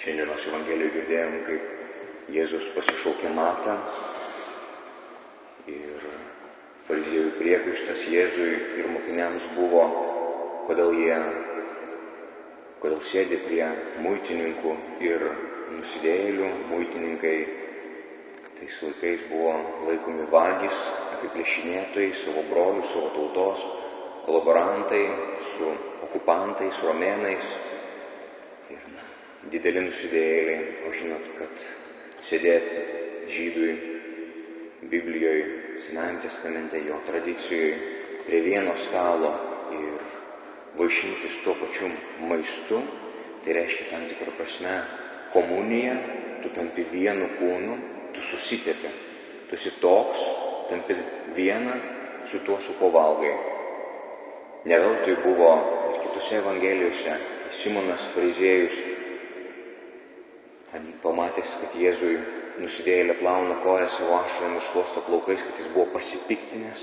Šiandienos Evangelijoje girdėjom, kaip Jėzus pasišaukė Matą ir fariziejų priekaištas Jėzui ir mokiniams buvo, kodėl sėdi prie muitininkų ir nusidėjėlių. Muitininkai tais laikais buvo laikomi vagys, apiplėšinėtojai, savo brolių, savo tautos, kolaborantai su okupantais, romėnais ir dideli nusidėjėliai. O žinot, kad sėdėti žydui Biblijoje, Senajame testamente, jo tradicijoje prie vieno stalo ir vaišintis tuo pačiu maistu, tai reiškia tam tikrą prasme komuniją, tu tampi vienu kūnu, tu susitepi, tu esi toks, tampi viena su tuo, su kuo valgai. Ne veltui buvo ir kitose Evangelijose Simonas fariziejus, pamatęs, kad Jėzui nusidėjėlė plauna koją savo ašarom ir šluosto plaukais, kad jis buvo pasipiktinęs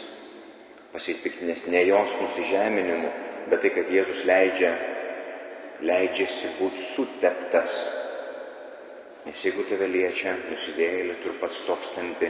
ne jos nusižeminimu, bet tai, kad Jėzus leidžiasi būti suteptas. Nes jeigu tave liečia nusidėjėlė, tu ir pats toks tampi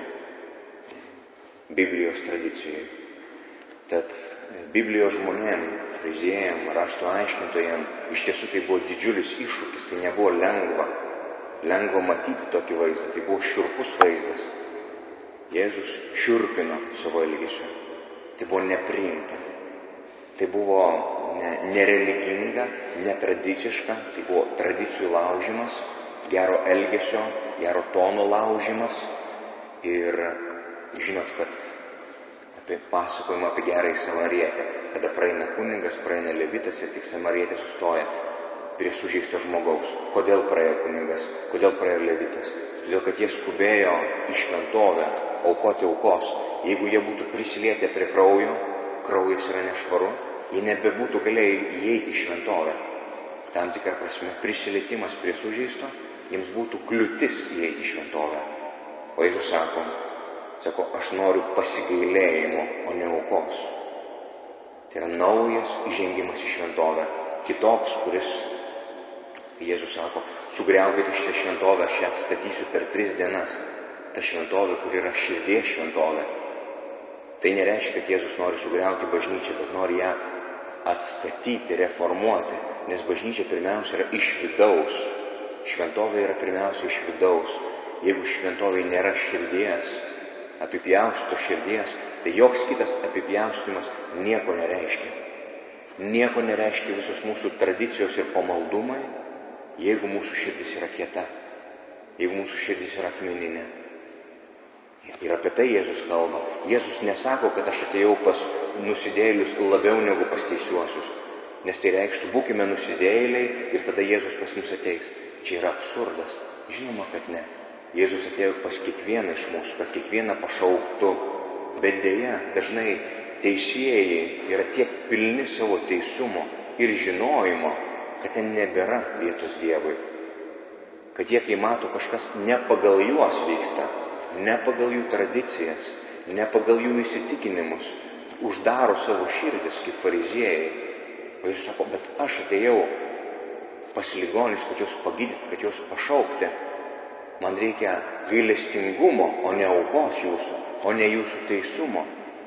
Biblijos tradicijoje. Tad Biblijos žmonėm, fariziejam, rašto aiškintojam, iš tiesų tai buvo didžiulis iššūkis, tai nebuvo lengva matyti tokį vaizdą, tai buvo šiurpus vaizdas. Jėzus šiurpino savo elgesiu, tai buvo nepriimta, tai buvo nereliginga, netradiciška, tai buvo tradicijų laužimas, gero elgesio, gero tono laužimas. Ir žinot, kad pasakojama apie gerąjį samarietę, kada praeina kunigas, praeina levitas ir tik samarietė sustoja prie sužeisto žmogaus. Kodėl praėjo kunigas, kodėl praėjo levitas? Todėl, kad jie skubėjo į šventovę aukoti aukos. Jeigu jie būtų prisilietę prie kraujo, kraujas yra nešvaru, jie nebebūtų galėję įeiti į šventovę. Tam tikrą prasme prisilietimas prie sužeisto jiems būtų kliūtis įeiti į šventovę. O Jėzus sako, aš noriu pasigailėjimo, o ne aukos. Tai yra naujas įžengimas į šventovę, kitoks, kuris, Jėzus sako, sugriaukite šitą šventovę, aš ją atstatysiu per 3 dienas. Ta šventovė, kur yra širdies šventovė. Tai nereiškia, kad Jėzus nori sugriauti bažnyčią, bet nori ją atstatyti, reformuoti, nes bažnyčia pirmiausia yra iš vidaus. Šventovė yra pirmiausia iš vidaus. Jeigu šventovėje nėra širdies, apipjausto širdies, tai joks kitas apipjaustimas nieko nereiškia. Nieko nereiškia visos mūsų tradicijos ir pamaldumai, jeigu mūsų širdis yra kieta, jeigu mūsų širdis yra akmeninė. Ir apie tai Jėzus kalba. Jėzus nesako, kad aš atėjau pas nusidėjėlius labiau negu pas teisiuosius, nes tai reikštų, būkime nusidėjėliai ir tada Jėzus pas mus ateis. Čia yra absurdas. Žinoma, kad ne. Jėzus atėjo pas kiekvieną iš mūsų, kad kiekvieną pašauktų. Bet dėja, dažnai teisėjai yra tiek pilni savo teisumo ir žinojimo, kad ten nebėra vietos Dievui. Kad jie, kai mato kažkas ne pagal juos vyksta, ne pagal jų tradicijas, ne pagal jų įsitikinimus, uždaro savo širdis kaip fariziejai. O jis sako, bet aš atėjau pas ligonius, kad juos pagydyti, kad juos pašaukti. Man reikia gailestingumo, o ne aukos jūsų, o ne jūsų teisumo.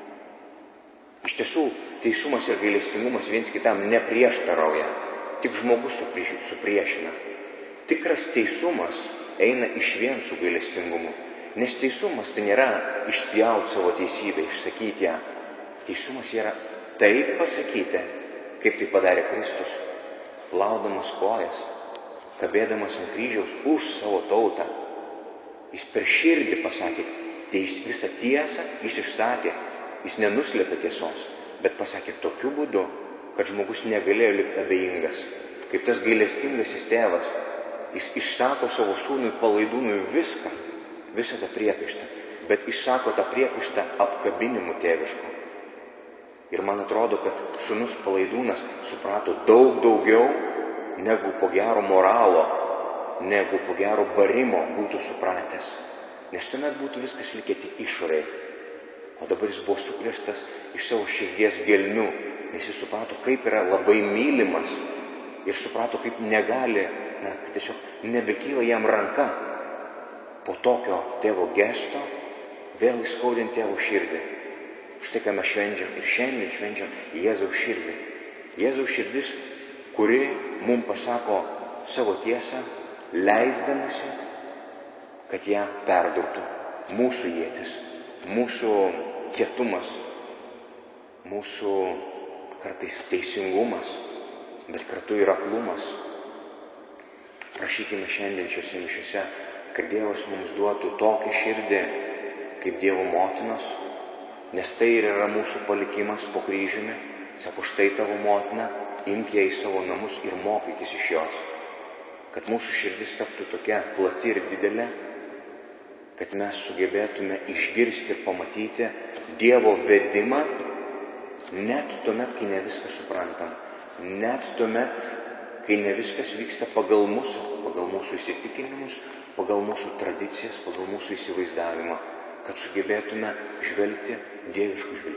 Iš tiesų, teisumas ir gailestingumas viens kitam neprieštarauja, tik žmogus supriešina. Tikras teisumas eina išvien su gailestingumu, nes teisumas tai nėra išspjauti savo teisybę, išsakyti ją. Teisumas yra taip pasakyti, kaip tai padarė Kristus, plaudamas kojas, kabėdamas ant kryžiaus už savo tautą. Jis per širdį pasakė visą tiesą, jis išsakė, jis nenuslėpė tiesos, bet pasakė tokiu būdu, kad žmogus negalėjo likti abejingas. Kaip tas gailestingasis tėvas, jis išsako savo sūnui palaidūnui visą tą priekaištą, bet išsako tą priekaištą apkabinimu tėvišku. Ir man atrodo, kad sūnus palaidūnas suprato daug daugiau, negu po gero moralo, negu po gero barimo būtų supratęs. Nes tuomet būtų viskas likę tik išorėje. O dabar jis buvo sukrėstas iš savo širdies gelmių, nes jis suprato, kaip yra labai mylimas ir suprato, kaip negali kad tiesiog nebekyla jam ranka po tokio tėvo gesto vėl įskaudinti tėvo širdį. Štai ką mes švenčiam ir šiandien švenčiam Jėzaus širdį. Jėzaus širdis, kuri mums pasako savo tiesą, leisdamasi, kad ją perdurtų mūsų ietis, mūsų kietumas, mūsų kartais teisingumas, bet kartu ir aklumas. Prašykime šiandien šiose mišiose, kad Dievas mums duotų tokią širdį kaip Dievo motinos, nes tai ir yra mūsų palikimas po kryžiumi. Sako, štai tavo motina, imk ją į savo namus ir mokykis iš jos. Kad mūsų širdis taptų tokia plati ir didelė, kad mes sugebėtume išgirsti ir pamatyti Dievo vedimą, net tuomet, kai ne viską suprantam, net tuomet, kai ne viskas vyksta pagal mūsų įsitikinimus, pagal mūsų tradicijas, pagal mūsų įsivaizdavimą, kad sugebėtume žvelgti dieviškų žvilgsnių.